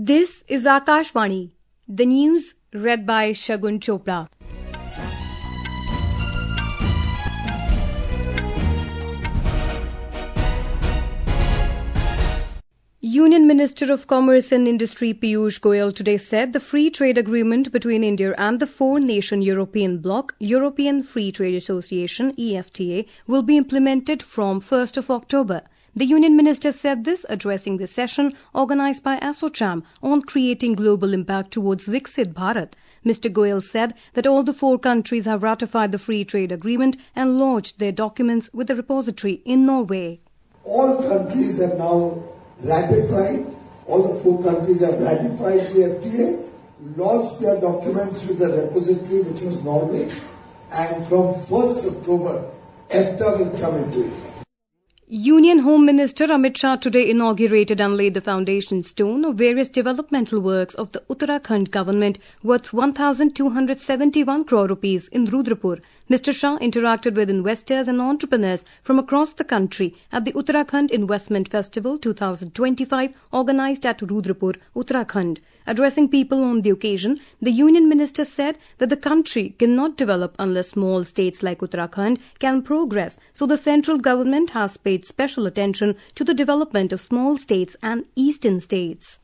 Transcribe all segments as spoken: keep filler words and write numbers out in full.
This is Akashvani, the news read by Shagun Chopra. Union Minister of Commerce and Industry Piyush Goyal today said the free trade agreement between India and the four-nation European bloc, European Free Trade Association (E F T A), will be implemented from first of October. The Union Minister said this addressing the session organised by ASSOCHAM on creating global impact towards Viksit Bharat. Mister Goyal said that all the four countries have ratified the free trade agreement and lodged their documents with the repository in Norway. All countries have now ratified, all the four countries have ratified the F T A, lodged their documents with the repository which was Norway, and from first of October, EFTA will come into effect. Union Home Minister Amit Shah today inaugurated and laid the foundation stone of various developmental works of the Uttarakhand government worth one thousand two hundred seventy-one crore rupees in Rudrapur. Mister Shah interacted with investors and entrepreneurs from across the country at the Uttarakhand Investment Festival twenty twenty-five organised at Rudrapur, Uttarakhand. Addressing people on the occasion, the Union Minister said that the country cannot develop unless small states like Uttarakhand can progress, so the central government has paid special attention to the development of small states and eastern states.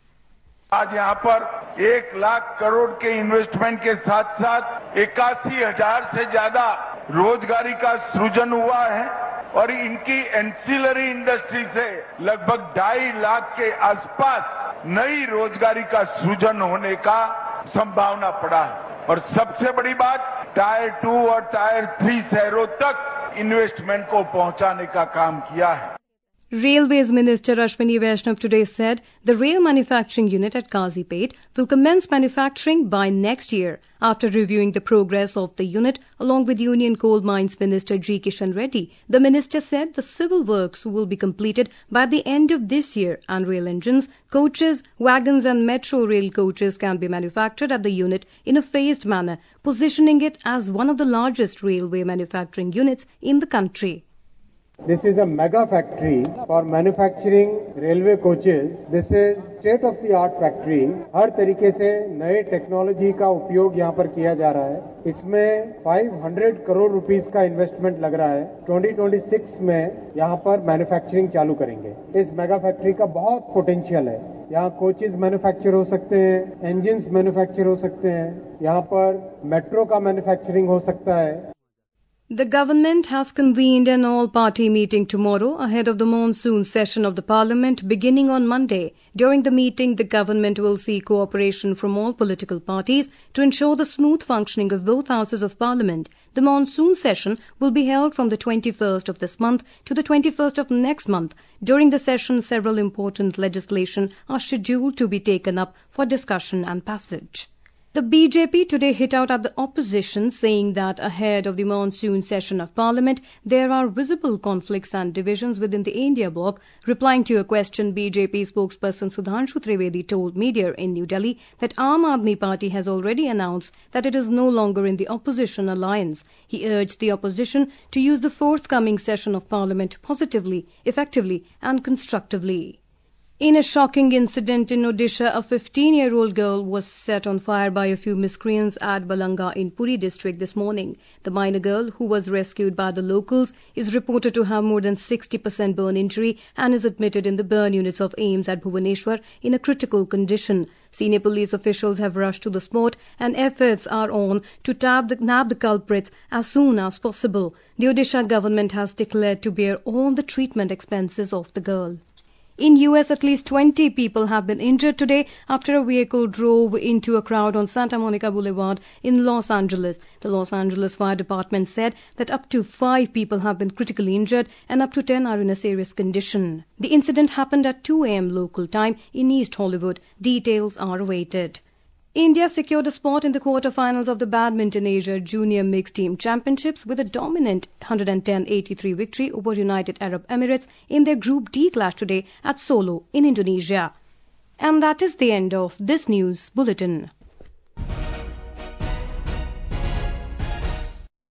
आज यहाँ पर एक लाख करोड़ के investment के साथ साथ इक्यासी हजार से ज्यादा रोजगारी का सृजन हुआ है और इनकी एंसिलरी इंडस्ट्री से लगभग ढाई लाख के आसपास नई रोजगारी का सृजन होने का संभावना पड़ा है और सबसे बड़ी बात टायर टू और टायर थ्री शहरों तक इन्वेस्टमेंट को पहुंचाने का काम किया है. Railways Minister Ashwini Vaishnav today said the rail manufacturing unit at Kazipet will commence manufacturing by next year. After reviewing the progress of the unit along with Union Coal Mines Minister G. Kishan Reddy, the minister said the civil works will be completed by the end of this year and rail engines, coaches, wagons and metro rail coaches can be manufactured at the unit in a phased manner, positioning it as one of the largest railway manufacturing units in the country. This is a mega factory for manufacturing railway coaches. This is state of the art factory. हर तरीके से नए technology का उपयोग यहाँ पर किया जा रहा है. इसमें पाँच सौ करोड़ रुपीस का इन्वेस्टमेंट लग रहा है. ट्वेंटी ट्वेंटी सिक्स में यहाँ पर मैन्युफैक्चरिंग चालू करेंगे. इस मेगा फैक्ट्री का बहुत पोटेंशियल है. यहाँ कोचेस मैन्युफैक्चर हो सकते हैं, इंजन्स मैन्युफैक्चर हो सकते हैं, यहाँ पर मेट्रो का मैन्युफैक्चरिंग हो सकता है. The government has convened an all-party meeting tomorrow ahead of the monsoon session of the Parliament beginning on Monday. During the meeting, the government will seek cooperation from all political parties to ensure the smooth functioning of both houses of Parliament. The monsoon session will be held from the twenty-first of this month to the twenty-first of next month. During the session, several important legislation are scheduled to be taken up for discussion and passage. The B J P today hit out at the opposition, saying that ahead of the monsoon session of Parliament, there are visible conflicts and divisions within the India bloc. Replying to a question, B J P spokesperson Sudhanshu Trivedi told media in New Delhi that Aam Aadmi Party has already announced that it is no longer in the opposition alliance. He urged the opposition to use the forthcoming session of Parliament positively, effectively and constructively. In a shocking incident in Odisha, a fifteen-year-old girl was set on fire by a few miscreants at Balanga in Puri district this morning. The minor girl, who was rescued by the locals, is reported to have more than sixty percent burn injury and is admitted in the burn units of AIIMS at Bhubaneswar in a critical condition. Senior police officials have rushed to the spot and efforts are on to tab the, nab the culprits as soon as possible. The Odisha government has declared to bear all the treatment expenses of the girl. In U S, at least twenty people have been injured today after a vehicle drove into a crowd on Santa Monica Boulevard in Los Angeles. The Los Angeles Fire Department said that up to five people have been critically injured and up to ten are in a serious condition. The incident happened at two a m local time in East Hollywood. Details are awaited. India secured a spot in the quarterfinals of the Badminton Asia Junior Mixed Team Championships with a dominant one ten eighty-three victory over United Arab Emirates in their Group D clash today at Solo in Indonesia. And that is the end of this news bulletin.